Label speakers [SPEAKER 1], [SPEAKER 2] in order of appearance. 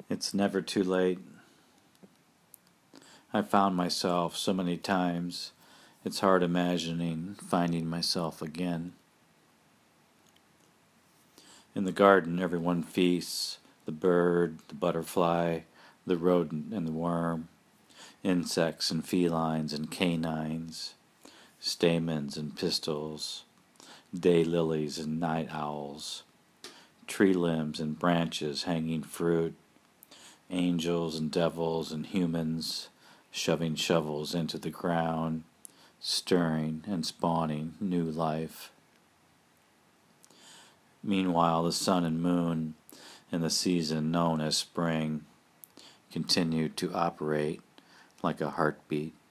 [SPEAKER 1] It's never too late. I found myself so many times, it's hard imagining finding myself again. In the garden, everyone feasts the bird, the butterfly, the rodent, and the worm, insects and felines and canines, stamens and pistils, day lilies and night owls, tree limbs and branches hanging fruit, angels and devils and humans shoving shovels into the ground, stirring and spawning new life. Meanwhile, the sun and moon in the season known as spring continue to operate like a heartbeat.